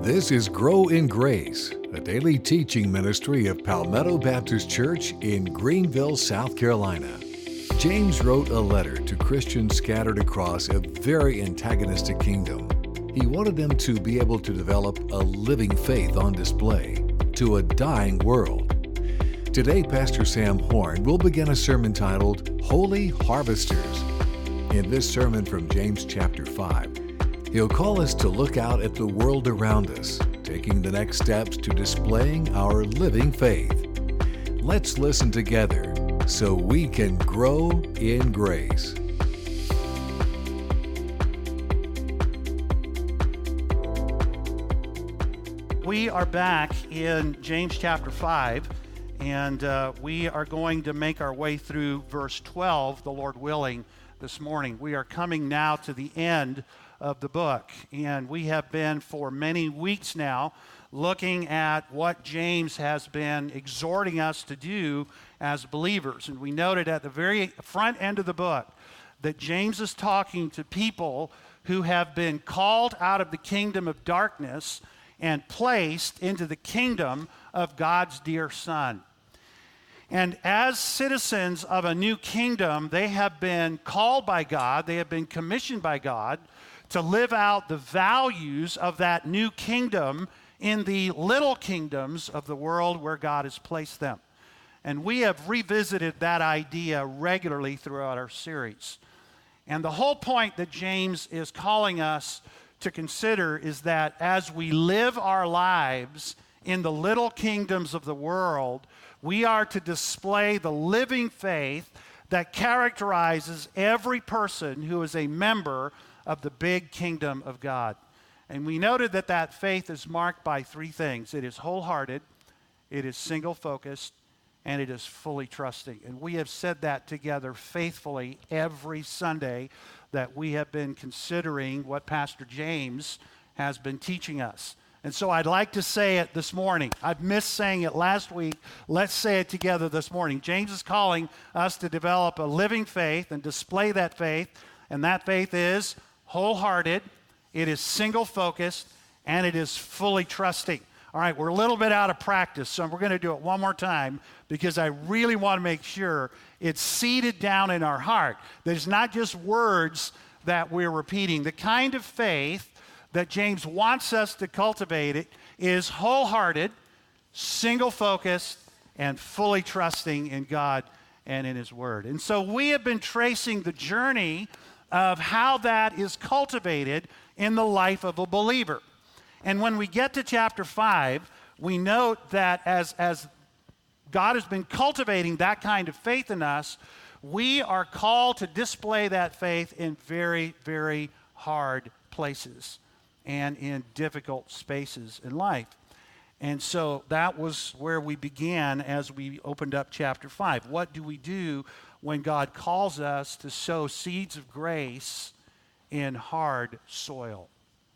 This is Grow in Grace, a daily teaching ministry of Palmetto Baptist Church in Greenville, South Carolina. James wrote a letter to Christians scattered across a very antagonistic kingdom. He wanted them to be able to develop a living faith on display to a dying world. Today, Pastor Sam Horn will begin a sermon titled Holy Harvesters. In this sermon from James chapter 5, he'll call us to look out at the world around us, taking the next steps to displaying our living faith. Let's listen together so we can grow in grace. We are back in James chapter 5, and we are going to make our way through verse 12, the Lord willing, this morning. We are coming now to the end of the book, and we have been for many weeks now looking at what James has been exhorting us to do as believers. And we noted at the very front end of the book that James is talking to people who have been called out of the kingdom of darkness and placed into the kingdom of God's dear Son. And as citizens of a new kingdom, they have been called by God, they have been commissioned by God to live out the values of that new kingdom in the little kingdoms of the world where God has placed them. And we have revisited that idea regularly throughout our series. And the whole point that James is calling us to consider is that as we live our lives in the little kingdoms of the world, we are to display the living faith that characterizes every person who is a member of the big kingdom of God. And we noted that that faith is marked by three things. It is wholehearted, it is single-focused, and it is fully trusting. And we have said that together faithfully every Sunday that we have been considering what Pastor James has been teaching us. And so I'd like to say it this morning. I've missed saying it last week. Let's say it together this morning. James is calling us to develop a living faith and display that faith. And that faith is wholehearted, it is single-focused, and it is fully trusting. All right, we're a little bit out of practice, so we're going to do it one more time because I really want to make sure it's seated down in our heart. There's not just words that we're repeating. The kind of faith that James wants us to cultivate it is wholehearted, single-focused, and fully trusting in God and in His Word. And so we have been tracing the journey of how that is cultivated in the life of a believer. And when we get to chapter 5, we note that as God has been cultivating that kind of faith in us, we are called to display that faith in very, very hard places and in difficult spaces in life. And so that was where we began as we opened up chapter 5. What do we do when God calls us to sow seeds of grace in hard soil?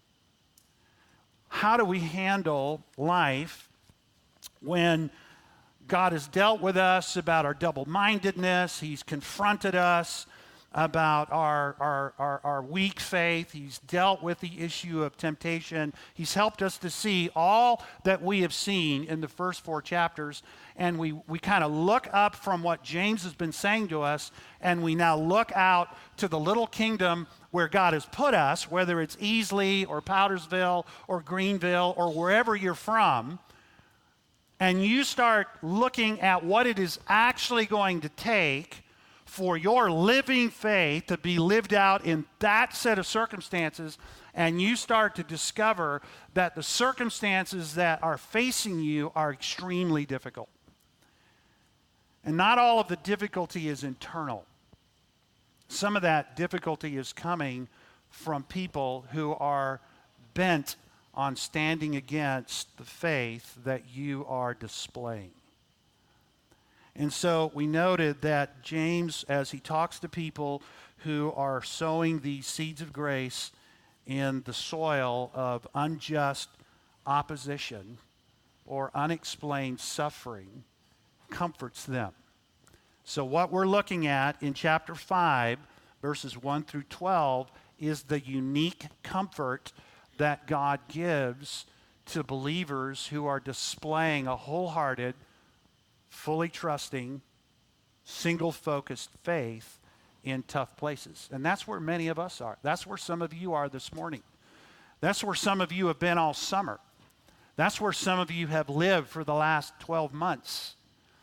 How do we handle life when God has dealt with us about our double-mindedness? He's confronted us about our weak faith. He's dealt with the issue of temptation. He's helped us to see all that we have seen in the first 4 chapters, and we kind of look up from what James has been saying to us, and we now look out to the little kingdom where God has put us, whether it's Easley or Powdersville or Greenville or wherever you're from, and you start looking at what it is actually going to take for your living faith to be lived out in that set of circumstances, and you start to discover that the circumstances that are facing you are extremely difficult. And not all of the difficulty is internal. Some of that difficulty is coming from people who are bent on standing against the faith that you are displaying. And so we noted that James, as he talks to people who are sowing these seeds of grace in the soil of unjust opposition or unexplained suffering, comforts them. So what we're looking at in chapter 5, verses 1 through 12, is the unique comfort that God gives to believers who are displaying a wholehearted, fully trusting, single-focused faith in tough places. And that's where many of us are. That's where some of you are this morning. That's where some of you have been all summer. That's where some of you have lived for the last 12 months.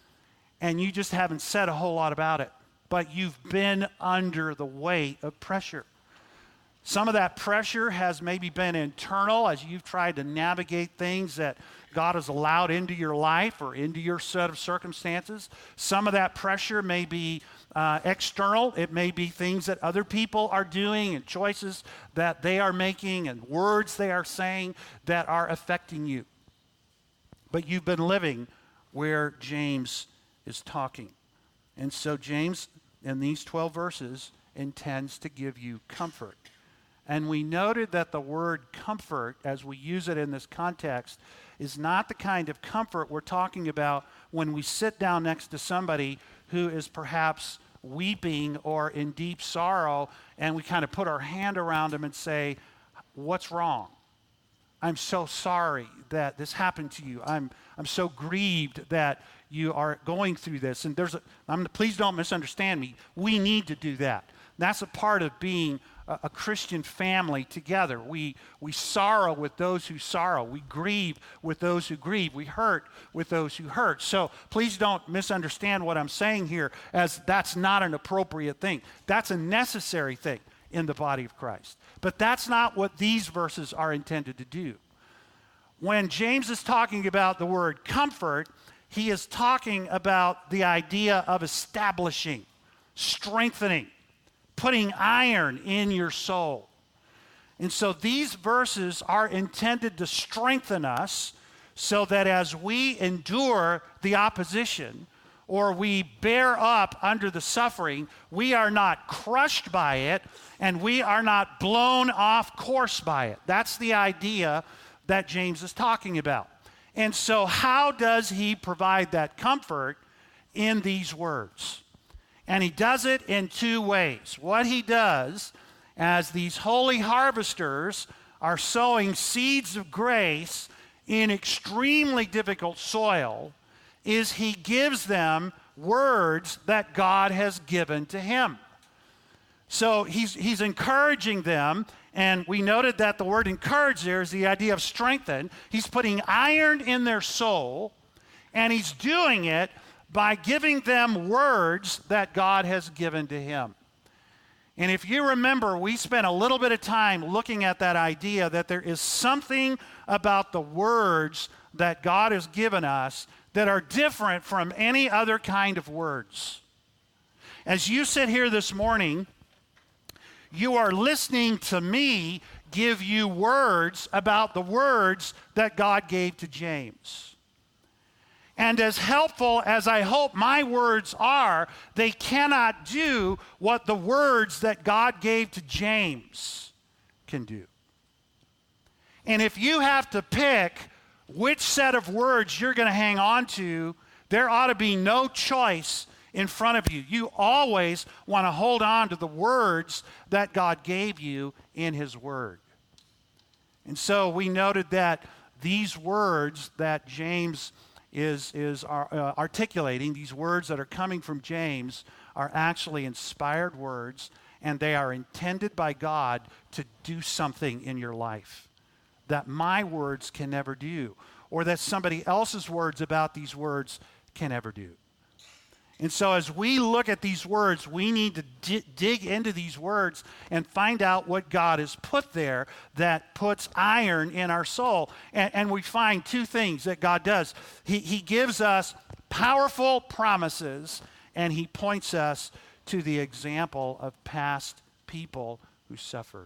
And you just haven't said a whole lot about it. But you've been under the weight of pressure. Some of that pressure has maybe been internal as you've tried to navigate things that God has allowed into your life or into your set of circumstances. Some of that pressure may be external. It may be things that other people are doing and choices that they are making and words they are saying that are affecting you. But you've been living where James is talking. And so James, in these 12 verses, intends to give you comfort. And we noted that the word comfort, as we use it in this context, is not the kind of comfort we're talking about when we sit down next to somebody who is perhaps weeping or in deep sorrow, and we kind of put our hand around them and say, "What's wrong? I'm so sorry that this happened to you. I'm so grieved that you are going through this." And please don't misunderstand me. We need to do that. That's a part of being a Christian family together. We sorrow with those who sorrow. We grieve with those who grieve. We hurt with those who hurt. So please don't misunderstand what I'm saying here as that's not an appropriate thing. That's a necessary thing in the body of Christ. But that's not what these verses are intended to do. When James is talking about the word comfort, he is talking about the idea of establishing, strengthening, putting iron in your soul. And so these verses are intended to strengthen us so that as we endure the opposition or we bear up under the suffering, we are not crushed by it and we are not blown off course by it. That's the idea that James is talking about. And so how does he provide that comfort in these words? And he does it in two ways. What he does, as these holy harvesters are sowing seeds of grace in extremely difficult soil, is he gives them words that God has given to him. So he's encouraging them, and we noted that the word encourage there is the idea of strengthen. He's putting iron in their soul, and he's doing it by giving them words that God has given to him. And if you remember, we spent a little bit of time looking at that idea that there is something about the words that God has given us that are different from any other kind of words. As you sit here this morning, you are listening to me give you words about the words that God gave to James. And as helpful as I hope my words are, they cannot do what the words that God gave to James can do. And if you have to pick which set of words you're going to hang on to, there ought to be no choice in front of you. You always want to hold on to the words that God gave you in his word. And so we noted that these words that James is articulating, these words that are coming from James, are actually inspired words, and they are intended by God to do something in your life that my words can never do, or that somebody else's words about these words can never do. And so as we look at these words, we need to dig into these words and find out what God has put there that puts iron in our soul. And we find two things that God does. He gives us powerful promises, and he points us to the example of past people who suffered.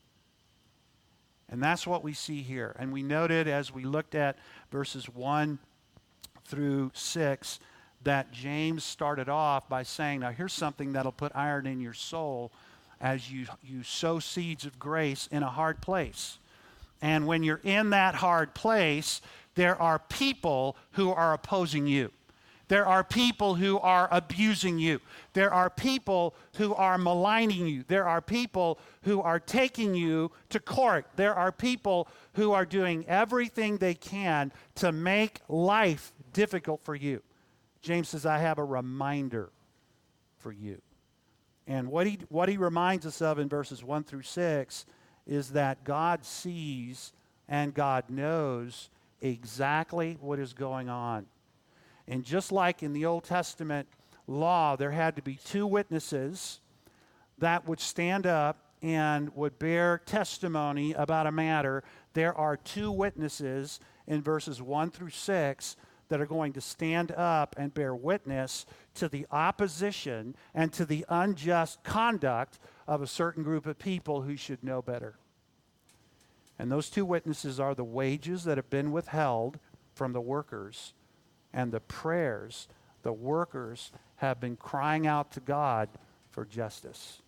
And that's what we see here. And we noted as we looked at verses 1 through 6 that James started off by saying, now here's something that'll put iron in your soul as you sow seeds of grace in a hard place. And when you're in that hard place, there are people who are opposing you. There are people who are abusing you. There are people who are maligning you. There are people who are taking you to court. There are people who are doing everything they can to make life difficult for you. James says, I have a reminder for you. And what he reminds us of in verses 1 through 6 is that God sees and God knows exactly what is going on. And just like in the Old Testament law, there had to be two witnesses that would stand up and would bear testimony about a matter. There are two witnesses in verses 1 through 6 that are going to stand up and bear witness to the opposition and to the unjust conduct of a certain group of people who should know better. And those two witnesses are the wages that have been withheld from the workers and the prayers the workers have been crying out to God for justice.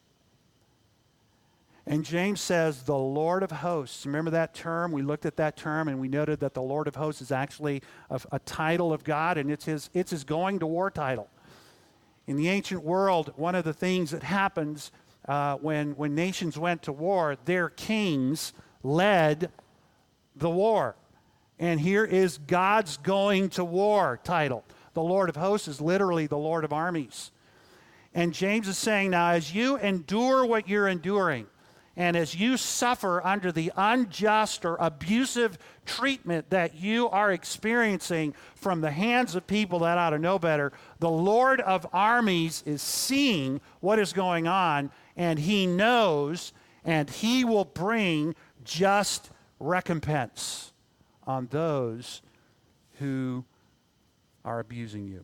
And James says, the Lord of hosts. Remember that term? We looked at that term and we noted that the Lord of hosts is actually a title of God, and it's his going to war title. In the ancient world, one of the things that happens when nations went to war, their kings led the war. And here is God's going to war title. The Lord of hosts is literally the Lord of armies. And James is saying, now as you endure what you're enduring, and as you suffer under the unjust or abusive treatment that you are experiencing from the hands of people that ought to know better, the Lord of armies is seeing what is going on, and he knows, and he will bring just recompense on those who are abusing you.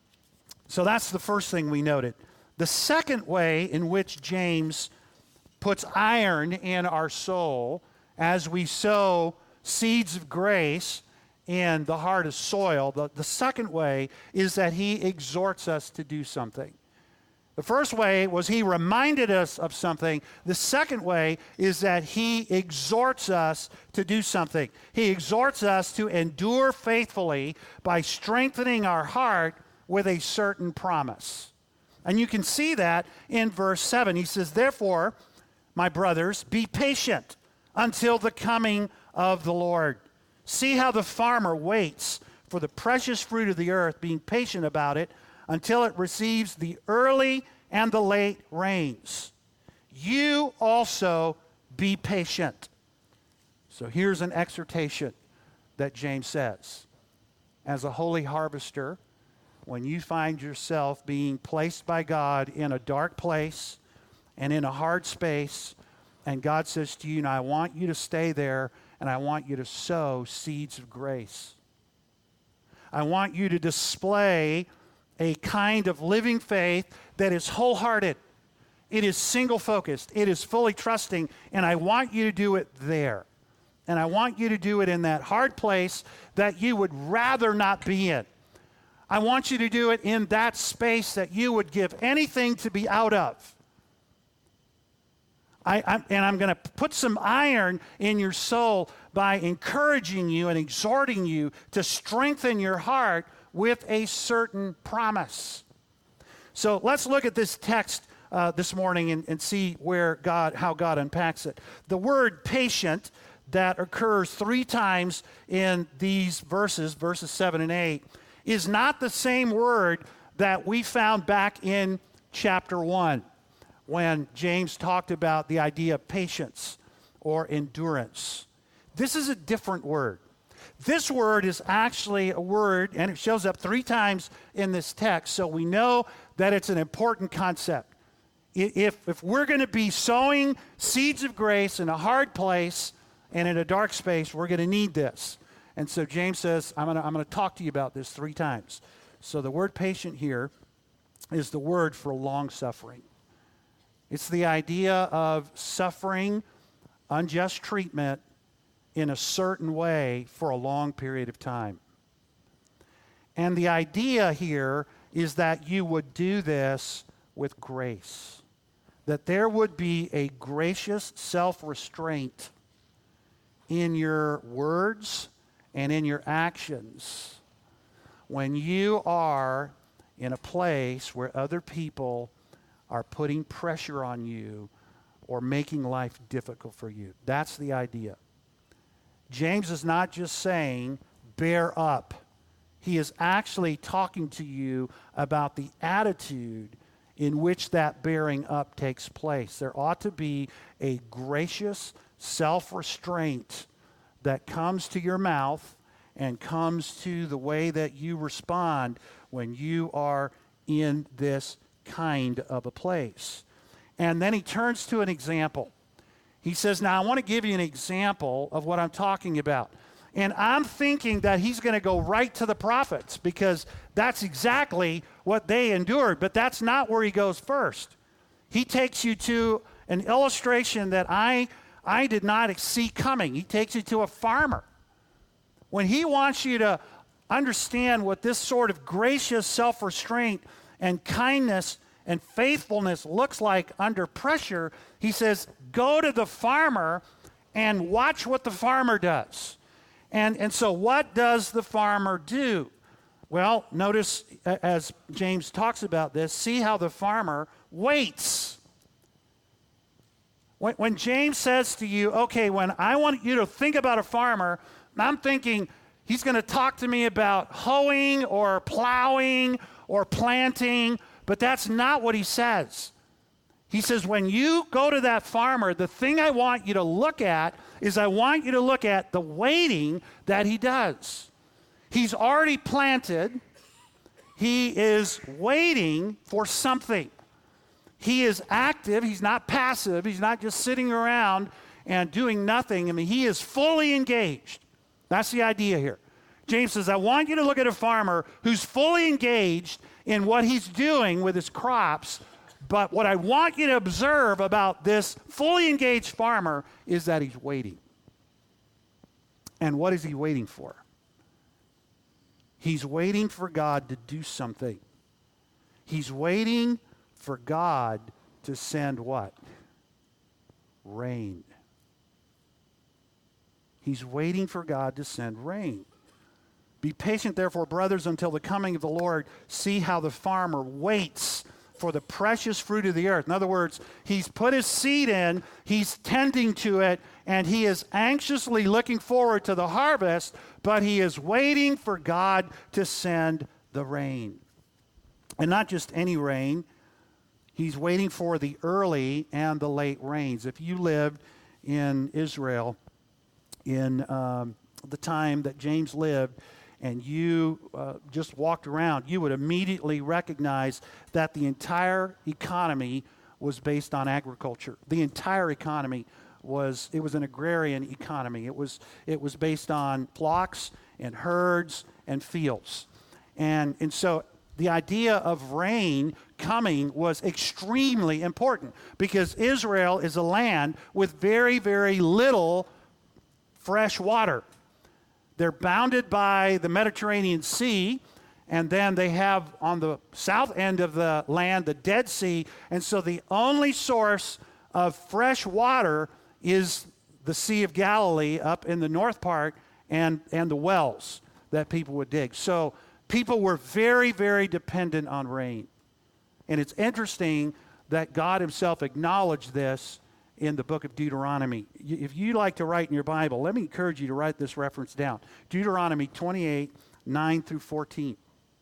So that's the first thing we noted. The second way in which James puts iron in our soul as we sow seeds of grace in the heart of soil, the second way is that he exhorts us to do something. The first way was he reminded us of something. The second way is that he exhorts us to do something. He exhorts us to endure faithfully by strengthening our heart with a certain promise. And you can see that in verse 7. He says, therefore, my brothers, be patient until the coming of the Lord. See how the farmer waits for the precious fruit of the earth, being patient about it, until it receives the early and the late rains. You also be patient. So here's an exhortation that James says. As a holy harvester, when you find yourself being placed by God in a dark place and in a hard space, and God says to you, now I want you to stay there, and I want you to sow seeds of grace. I want you to display a kind of living faith that is wholehearted. It is single-focused. It is fully trusting, and I want you to do it there. And I want you to do it in that hard place that you would rather not be in. I want you to do it in that space that you would give anything to be out of. I'm going to put some iron in your soul by encouraging you and exhorting you to strengthen your heart with a certain promise. So let's look at this text this morning and see how God unpacks it. The word patient that occurs 3 times in these verses 7 and 8, is not the same word that we found back in chapter 1 when James talked about the idea of patience or endurance. This is a different word. This word is actually a word, and it shows up 3 times in this text, so we know that it's an important concept. If we're going to be sowing seeds of grace in a hard place and in a dark space, we're going to need this. And so James says, I'm going to talk to you about this 3 times. So the word patient here is the word for long-suffering. It's the idea of suffering unjust treatment in a certain way for a long period of time. And the idea here is that you would do this with grace, that there would be a gracious self-restraint in your words and in your actions when you are in a place where other people are putting pressure on you or making life difficult for you. That's the idea. James is not just saying, bear up. He is actually talking to you about the attitude in which that bearing up takes place. There ought to be a gracious self-restraint that comes to your mouth and comes to the way that you respond when you are in this kind of a place. And then he turns to an example. He says, now I want to give you an example of what I'm talking about. And I'm thinking that he's going to go right to the prophets because that's exactly what they endured. But that's not where he goes first. He takes you to an illustration that I did not see coming. He takes you to a farmer. When he wants you to understand what this sort of gracious self-restraint and kindness and faithfulness looks like under pressure, he says, go to the farmer and watch what the farmer does. And so what does the farmer do? Well, notice as James talks about this, see how the farmer waits. When James says to you, okay, when I want you to think about a farmer, I'm thinking he's going to talk to me about hoeing or plowing or planting, but that's not what he says. He says, when you go to that farmer, the thing I want you to look at is I want you to look at the waiting that he does. He's already planted. He is waiting for something. He is active. He's not passive. He's not just sitting around and doing nothing. I mean, he is fully engaged. That's the idea here. James says, I want you to look at a farmer who's fully engaged in what he's doing with his crops. But what I want you to observe about this fully engaged farmer is that he's waiting. And what is he waiting for? He's waiting for God to do something. He's waiting for God to send what? Rain. He's waiting for God to send rain. Be patient, therefore, brothers, until the coming of the Lord. See how the farmer waits for the precious fruit of the earth. In other words, he's put his seed in, he's tending to it, and he is anxiously looking forward to the harvest, but he is waiting for God to send the rain. And not just any rain, he's waiting for the early and the late rains. If you lived in Israel in the time that James lived, and you just walked around, you would immediately recognize that the entire economy was based on agriculture. The entire economy was an agrarian economy. It was based on flocks and herds and fields. And so the idea of rain coming was extremely important because Israel is a land with very, very little fresh water. They're bounded by the Mediterranean Sea, and then they have on the south end of the land the Dead Sea, and so the only source of fresh water is the Sea of Galilee up in the north part and the wells that people would dig. So people were very, very dependent on rain. And it's interesting that God himself acknowledged this in the book of Deuteronomy. If you like to write in your Bible, let me encourage you to write this reference down. Deuteronomy 28, 9 through 14.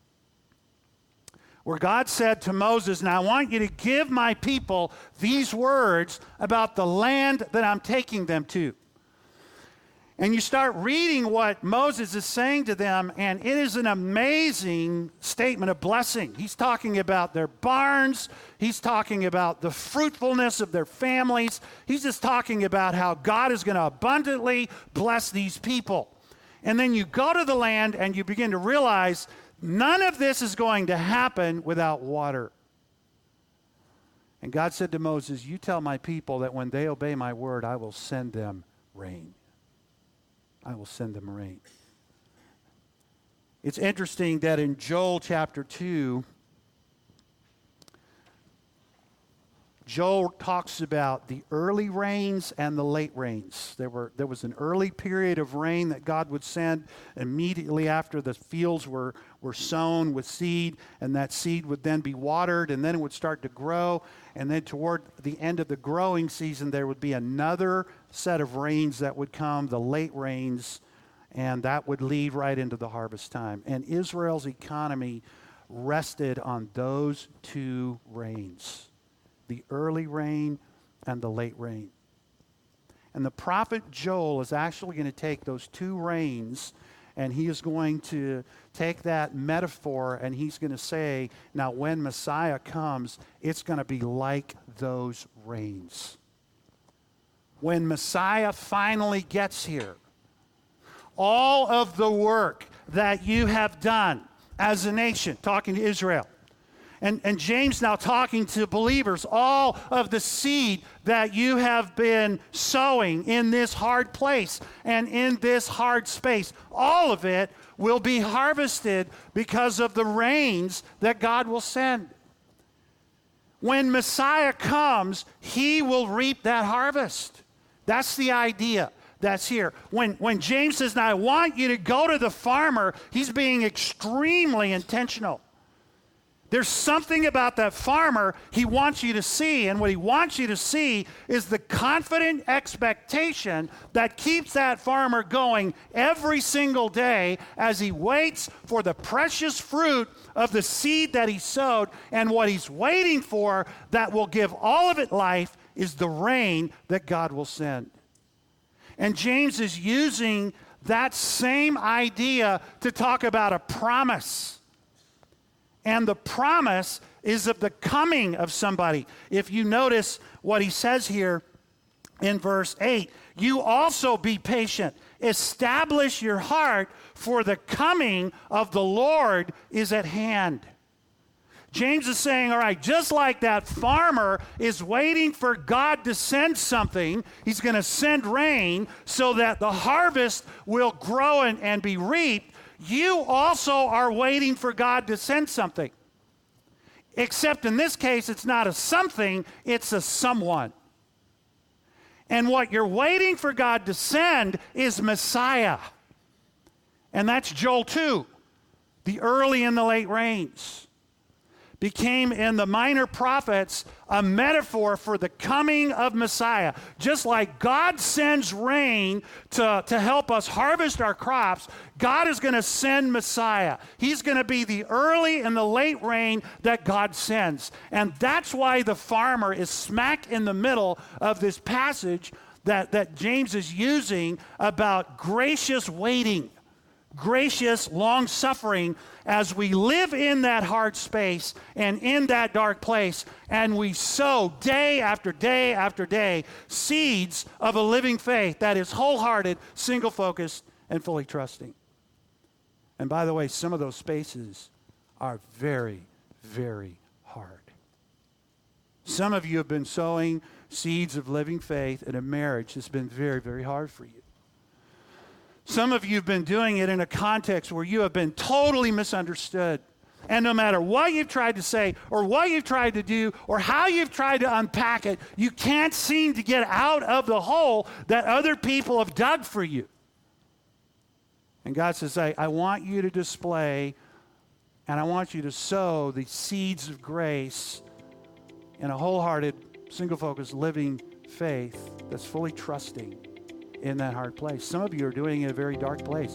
Where God said to Moses, now I want you to give my people these words about the land that I'm taking them to. And you start reading what Moses is saying to them, and it is an amazing statement of blessing. He's talking about their barns. He's talking about the fruitfulness of their families. He's just talking about how God is going to abundantly bless these people. And then you go to the land and you begin to realize none of this is going to happen without water. And God said to Moses, you tell my people that when they obey my word, I will send them rain. I will send them rain. It's interesting that in Joel chapter 2, Joel talks about the early rains and the late rains. There was an early period of rain that God would send immediately after the fields were sown with seed, and that seed would then be watered, and then it would start to grow. And then toward the end of the growing season, there would be another set of rains that would come, the late rains, and that would lead right into the harvest time. And Israel's economy rested on those two rains, the early rain and the late rain. And the prophet Joel is actually going to take those two rains, and he is going to take that metaphor and he's going to say, now when Messiah comes, it's going to be like those rains. When Messiah finally gets here, all of the work that you have done as a nation, talking to Israel, and James now talking to believers, all of the seed that you have been sowing in this hard place and in this hard space, all of it will be harvested because of the rains that God will send. When Messiah comes, he will reap that harvest. That's the idea that's here. When James says, now I want you to go to the farmer, he's being extremely intentional. There's something about that farmer he wants you to see, and what he wants you to see is the confident expectation that keeps that farmer going every single day as he waits for the precious fruit of the seed that he sowed, and what he's waiting for that will give all of it life is the rain that God will send. And James is using that same idea to talk about a promise. And the promise is of the coming of somebody. If you notice what he says here in verse 8, you also be patient. Establish your heart, for the coming of the Lord is at hand. James is saying, all right, just like that farmer is waiting for God to send something, he's going to send rain so that the harvest will grow and be reaped. You also are waiting for God to send something. Except in this case, it's not a something, it's a someone. And what you're waiting for God to send is Messiah. And that's Joel 2. The early and the late rains became in the minor prophets a metaphor for the coming of Messiah. Just like God sends rain to help us harvest our crops, God is going to send Messiah. He's going to be the early and the late rain that God sends. And that's why the farmer is smack in the middle of this passage that James is using about gracious waiting, gracious long-suffering, as we live in that hard space and in that dark place, and we sow day after day after day seeds of a living faith that is wholehearted, single-focused, and fully trusting. And by the way, some of those spaces are very, very hard. Some of you have been sowing seeds of living faith in a marriage that's been very, very hard for you. Some of you have been doing it in a context where you have been totally misunderstood. And no matter what you've tried to say or what you've tried to do or how you've tried to unpack it, you can't seem to get out of the hole that other people have dug for you. And God says, I want you to display and I want you to sow the seeds of grace in a wholehearted, single-focused, living faith that's fully trusting in that hard place. Some of you are doing it in a very dark place.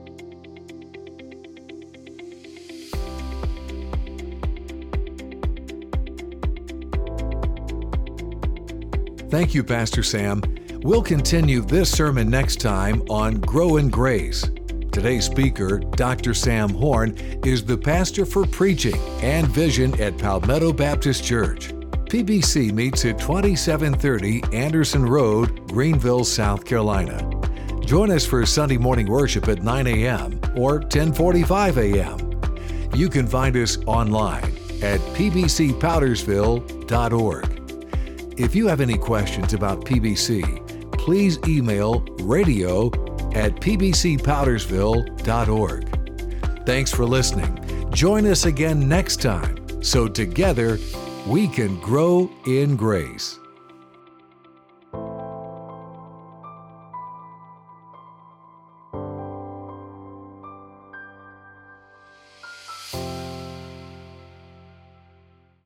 Thank you, Pastor Sam. We'll continue this sermon next time on Grow in Grace. Today's speaker, Dr. Sam Horn, is the pastor for preaching and vision at Palmetto Baptist Church. PBC meets at 2730 Anderson Road, Greenville, South Carolina. Join us for Sunday morning worship at 9 a.m. or 10:45 a.m. You can find us online at pbcpowdersville.org. If you have any questions about PBC, please email radio@pbcpowdersville.org. Thanks for listening. Join us again next time, so together we can grow in grace.